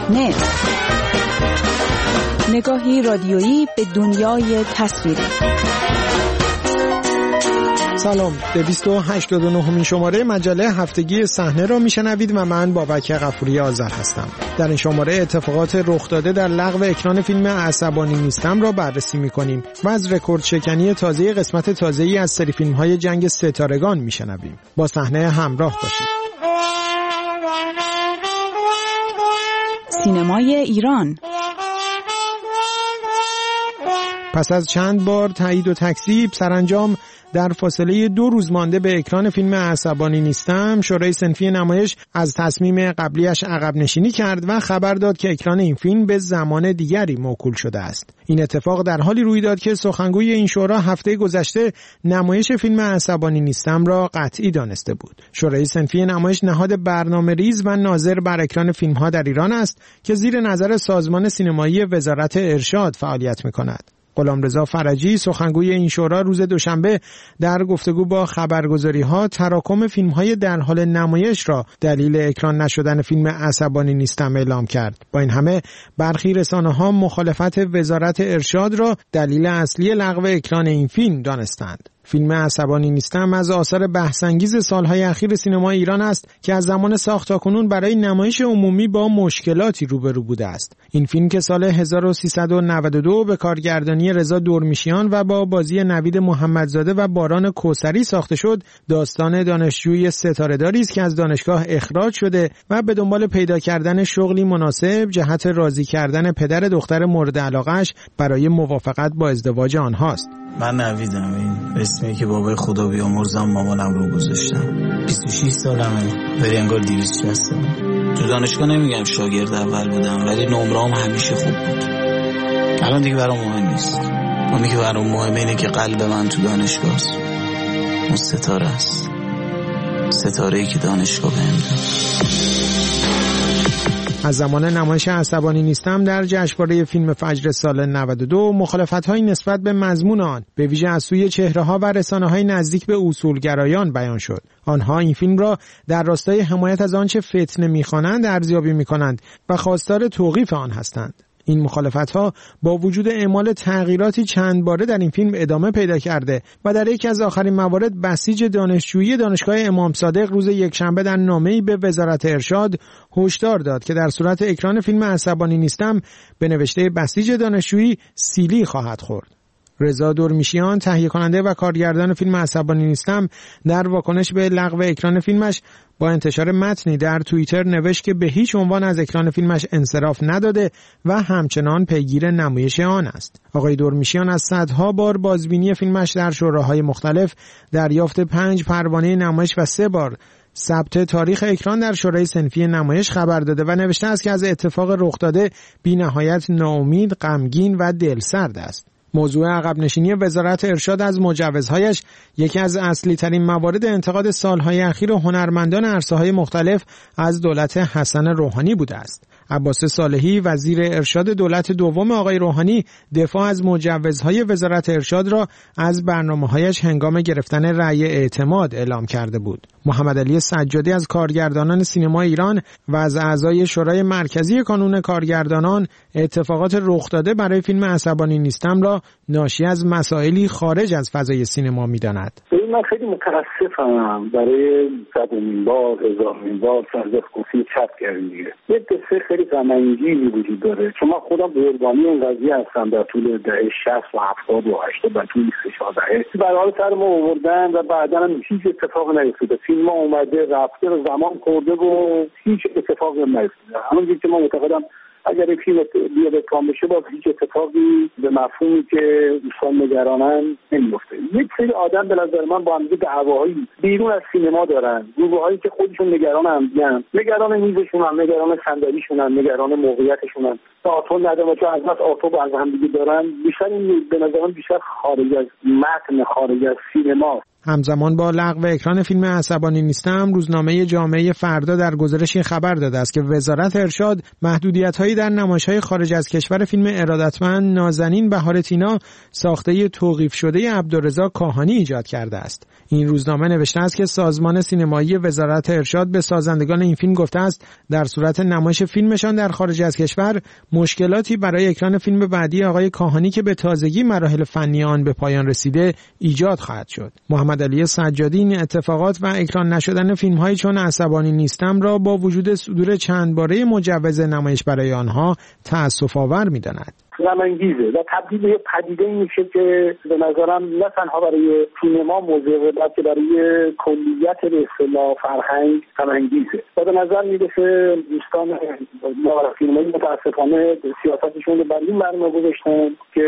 نت، نگاهی رادیویی به دنیای تصویری. سلام، 289 شماره مجله هفتگی صحنه را میشنوید و من بابک غفوری آذر هستم. در این شماره اتفاقات رخ داده در لغو اکران فیلم عصبانی نیستم را بررسی میکنیم و از رکورد شکنی تازه قسمت تازه‌ای از سری فیلم‌های جنگ ستارگان میشنویم. با صحنه همراه باشید. سینمای ایران. پس از چند بار تایید و تکذیب، سرانجام در فاصله 2 روز مانده به اکران فیلم عصبانی نیستم، شورای صنفی نمایش از تصمیم قبلیش عقب نشینی کرد و خبر داد که اکران این فیلم به زمان دیگری موکول شده است. این اتفاق در حالی روی داد که سخنگوی این شورا هفته گذشته نمایش فیلم عصبانی نیستم را قطعی دانسته بود. شورای صنفی نمایش نهاد برنامه‌ریز و ناظر بر اکران فیلم‌ها در ایران است که زیر نظر سازمان سینمایی وزارت ارشاد فعالیت می‌کند. غلامرضا فرجی، سخنگوی این شورا، روز دوشنبه در گفتگو با خبرگزاری‌ها تراکم فیلم‌های در حال نمایش را دلیل اکران نشدن فیلم عصبانی نیستم اعلام کرد. با این همه برخی رسانه‌ها مخالفت وزارت ارشاد را دلیل اصلی لغو اکران این فیلم دانستند. فیلم عصبانی نیستم از آثار بحث‌انگیز سالهای اخیر سینما ایران است که از زمان ساخت تاکنون برای نمایش عمومی با مشکلاتی روبرو بوده است. این فیلم که سال 1392 به کارگردانی رضا دورمیشیان و با بازی نوید محمدزاده و باران کوثری ساخته شد، داستان دانشجوی ستاره‌داری است که از دانشگاه اخراج شده و به دنبال پیدا کردن شغلی مناسب جهت راضی کردن پدر دختر مورد علاقه‌اش برای موافقت با ازدواج آنهاست. من نویدم، این اسمی که بابای خدا بیامرزم مامانم رو گذاشتم. 26 سالمه، ولی انگار 260 سالم. تو دانشگاه نمیگم شاگرد اول بودم، ولی نمره‌ام همیشه خوب بود. الان دیگه برام مهم نیست. اونی که برام مهمه اینه که قلب من تو دانشگاه است. اون ستاره است، ستاره‌ای که دانشگاه بهم داد. از زمان نمایش عصبانی نیستم در جشنواره فیلم فجر سال 92 مخالفت‌های نسبت به مضمون آن به ویژه از سوی چهره‌ها و رسانه‌های نزدیک به اصولگرایان بیان شد. آنها این فیلم را در راستای حمایت از آنچه فتنه می‌خوانند ارزیابی می‌کنند و خواستار توقیف آن هستند. این مخالفت‌ها با وجود اعمال تغییراتی چند باره در این فیلم ادامه پیدا کرده و در یکی از آخرین موارد بسیج دانشجویی دانشگاه امام صادق روز یکشنبه در نامه‌ای به وزارت ارشاد هشدار داد که در صورت اکران فیلم عصبانی نیستم به نوشته بسیج دانشجویی سیلی خواهد خورد. رضا دورمیشیان، تهیه کننده و کارگردان فیلم عصبانی نیستم، در واکنش به لغو اکران فیلمش با انتشار متنی در توییتر نوشت که به هیچ عنوان از اکران فیلمش انصراف نداده و همچنان پیگیر نمایش آن است. آقای دورمیشیان از صدها بار بازبینی فیلمش در شوراهای مختلف، دریافت 5 پروانه نمایش و 3 بار ثبت تاریخ اکران در شورای صنفی نمایش خبر داده و نوشته است که از اتفاق رخ داده بی‌نهایت ناامید، غمگین و دلسرد است. موضوع عقب نشینی وزارت ارشاد از مجوزهایش یکی از اصلی ترین موارد انتقاد سالهای اخیر هنرمندان عرصه‌های مختلف از دولت حسن روحانی بوده است. عباس صالحی، وزیر ارشاد دولت دوم آقای روحانی، دفاع از مجوزهای وزارت ارشاد را از برنامه‌هایش هنگام گرفتن رأی اعتماد اعلام کرده بود. محمد علی سجادی از کارگردانان سینما ایران و از اعضای شورای مرکزی کانون کارگردانان اتفاقات رخ داده برای فیلم عصبانی نیستم را ناشی از مسائلی خارج از فضای سینما می‌داند. من خیلی متاسفم برای 100مین بار، 1000مین بار سرزخگوفی چپ کردیم دیگه. یه قصه خیلی غم‌انگیزی وجود داره، چون من خودم قربانی این قضیه هستم. در طول دهه 60 و 70 و 80 و طول 3-4 دهه برای سر ما آوردن و بعداً هم هیچ اتفاق نیفتاده. فیلم اومده رفته و زمان خورده و هیچ اتفاقی نیفتاده. همونجوری که من معتقدم اگر این فیلم بیاد کام بشه باز هیچ اتفاقی به مفهومی که دوستان نگرانن نمیفته. یک سری آدم به نظر من با همدیگه دعواهایی بیرون از سینما دارن، گروه‌هایی که خودشون نگران همدیگه‌ان، نگران میزشونن، نگران صندلیشونن، نگران موقعیتشونن. آتو نداره، چون از بس آتو با هم دیگه دارن. بیشتر این به نظرم بیشتر خارج از متن، خارج از سینما. همزمان با لغو اکران فیلم عصبانی نیستم، روزنامه جامعه فردا در گزارشی خبر داده است که وزارت ارشاد محدودیت‌هایی در نمایش‌های خارج از کشور فیلم ارادتمند نازنین بهار تینا ساخته توقیف شده عبدالرضا کاهانی ایجاد کرده است. این روزنامه نوشته است که سازمان سینمایی وزارت ارشاد به سازندگان این فیلم گفته است در صورت نمایش فیلمشان در خارج از کشور مشکلاتی برای اکران فیلم بعدی آقای کاهانی که به تازگی مراحل فنی آن به پایان رسیده ایجاد خواهد شد. محمد علی سجادی این اتفاقات و اکران نشدن فیلم‌هایی چون عصبانی نیستم را با وجود صدور چند باره مجوز نمایش برای آنها تأسف‌آور می‌داند. غم‌انگیزه و تبدیل به پدیده میشه که به نظرم نه تنها برای سینما موضوعه بلکه برای کلیت به اصطلاح فرهنگ غم‌انگیزه و به نظر میرسه دوستان فیلمایی متاسفانه سیاستشون رو بر این مبنا گذاشتن که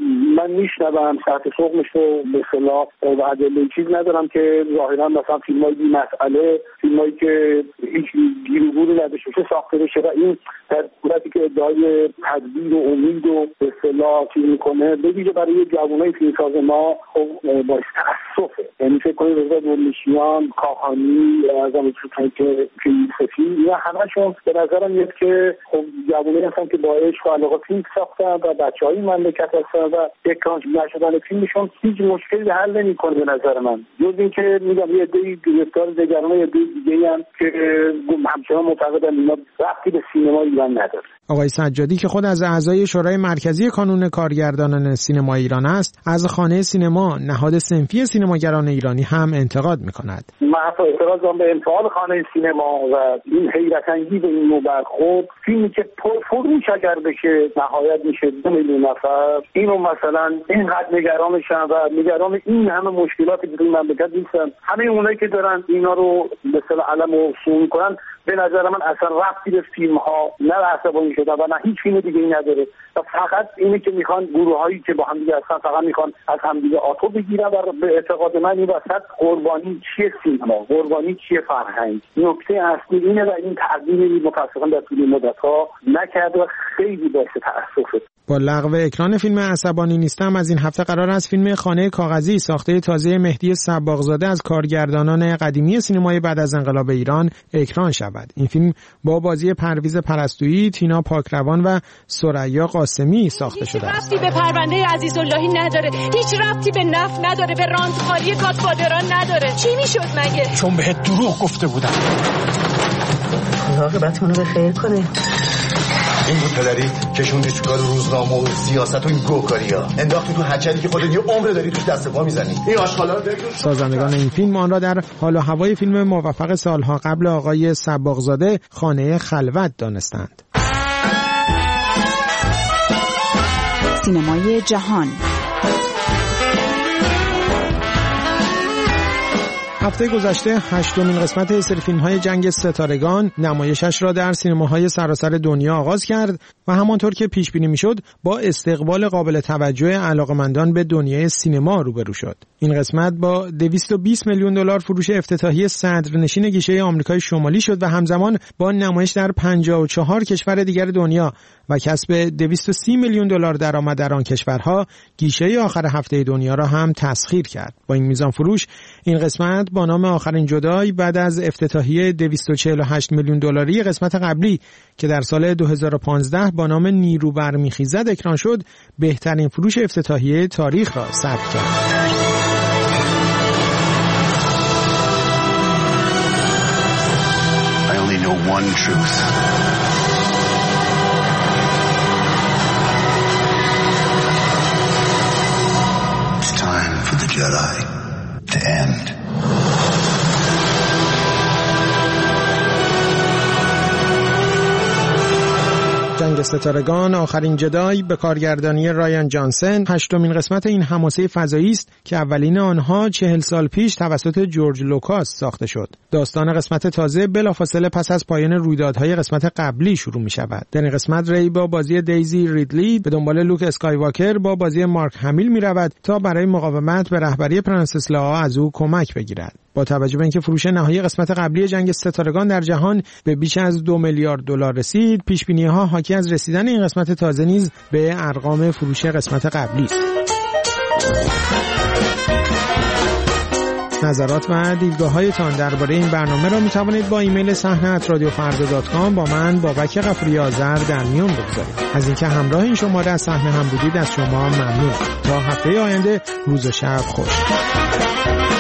من میشنوم ساعت صبحش رو به اصطلاح و ادله چیز ندارم که ظاهرا مثلا فیلمای بی مسئله، فیلمایی که هیچ گیروگوری نداشته ساخته بشه و این در صورتی که ادعای تدبیر و امید و به اصطلاح چیز میکنه به ویژه برای جوانای فیلمساز ما خب باعث تأسفه. یعنی فکر کنید رضا دورنشیان، کاهانی، اعظم که یوسفی اینا همشون به نظرم میاد که خب جوانایی هستن که با عشق و علاقه فیلم ساختن و بچهای مملکت هستن و اکران نشدن فیلمشون هیچ مشکلی حل نمیکنه به نظر من، جز اینکه میگم یه عده‌ای گرفتار دگران یه عده دیگه‌ای که همچنان معتقدن اینا ربطی به سینما ایران نداره. آقای سجادی که خود از اعضای شورای مرکزی کانون کارگردانان سینما ایران است، از خانه سینما نهاد صنفی سینماگران ایرانی هم انتقاد می‌کند. من اعتراض دارم به انفعال خانه سینما و این حیرت انگیز این نوع برخورد. فیلمی که پرفروش اگر بشه نهایت میشه 2 میلیون نفر، اینو مثلا اینقدر نگرانشن و نگران این همه مشکلاتی که توی مملکت نیستن. همه اونایی که دارن اینا رو به اصطلاح علم و سون می‌کنن به نظر من اصلا ربطی به فیلم‌ها نه عصبانی شدن و نه هیچ فیلم دیگه ای نداره و فقط اینه که میخوان گروه‌هایی که با هم دیگه هستن فقط میخوان از هم دیگه آتو بگیرن و به اعتقاد من این وسط قربانی چیه سینما، قربانی چیه فرهنگ. نکته اصلی اینه و این تغییری متأسفانه در طول مدت‌ها نکرده و خیلی باعث تأسفه. با لغو اکران فیلم عصبانی نیستم از این هفته قرار است فیلم خانه کاغذی ساخته تازه مهدی صباغزاده از کارگردانان قدیمی سینمای بعد از انقلاب ایران اکران شود. این فیلم با بازی پرویز پرستویی، تینا پاکروان و ثریا قاسمی ساخته شده است. ربطی به پرونده عزیزاللهی نداره، هیچ ربطی به نفت نداره، به رانتخاری گادفادران نداره. چی میشد مگه؟ چون بهت دروغ گفته بودم. عاقبتمون رو به خیر کنه. این بود پدری کشوندی تو کار روزنامه و سیاست و این گوکاریا، انداختی تو هچلی که خودت یه عمر داری توش دست پا میزنی. این آشغالا رو بگو. سازندگان این فیلم آن را در حال و هوای فیلم موفق سالها قبل آقای صباغزاده خانه خلوت دانستند. سینمای جهان. هفته گذشته 8مین قسمت سری فیلم‌های جنگ ستارگان نمایشش را در سینماهای سراسر دنیا آغاز کرد و همانطور که پیش بینی میشد با استقبال قابل توجه علاقه‌مندان به دنیای سینما روبرو شد. این قسمت با 220 میلیون دلار فروش افتتاحی صدرنشین گیشه آمریکای شمالی شد و همزمان با نمایش در 54 کشور دیگر دنیا و کسب 230 میلیون دلار درآمد در آن کشورها گیشه آخر هفته دنیا را هم تسخیر کرد. با این میزان فروش این قسمت با نام آخرین جدای بعد از افتتاحیه 248 میلیون دلاری قسمت قبلی که در سال 2015 با نام نیرو برمیخیزد اکران شد بهترین فروش افتتاحیه تاریخ را ثبت کرد. I only know one truth. It's time for the Jedi to end. جنگ ستارگان آخرین جدای به کارگردانی رایان جانسن 8مین قسمت این حماسه فضایی است که اولین آنها 40 سال پیش توسط جورج لوکاس ساخته شد. داستان قسمت تازه بلافاصله پس از پایان رویدادهای قسمت قبلی شروع می شود. در این قسمت ری با بازی دیزی ریدلی به دنبال لوک اسکایواکر با بازی مارک همیل می رود تا برای مقاومت به رهبری پرنسس لائا از او کمک بگیرد. با توجه به اینکه فروش نهایی قسمت قبلی جنگ ستارگان در جهان به بیش از 2 میلیارد دلار رسید، پیش‌بینی‌ها حاکی از رسیدن این قسمت تازه نیز به ارقام فروش قسمت قبلی است. نظرات و دیدگاه‌هایتان درباره این برنامه را می‌توانید با ایمیل sahne@radiofarda.com با من بابک غفوری آذر در میان بگذارید. از اینکه همراه این شماره از صحنه هم بودید از شما ممنونم. تا هفته آینده روز و شب خوش.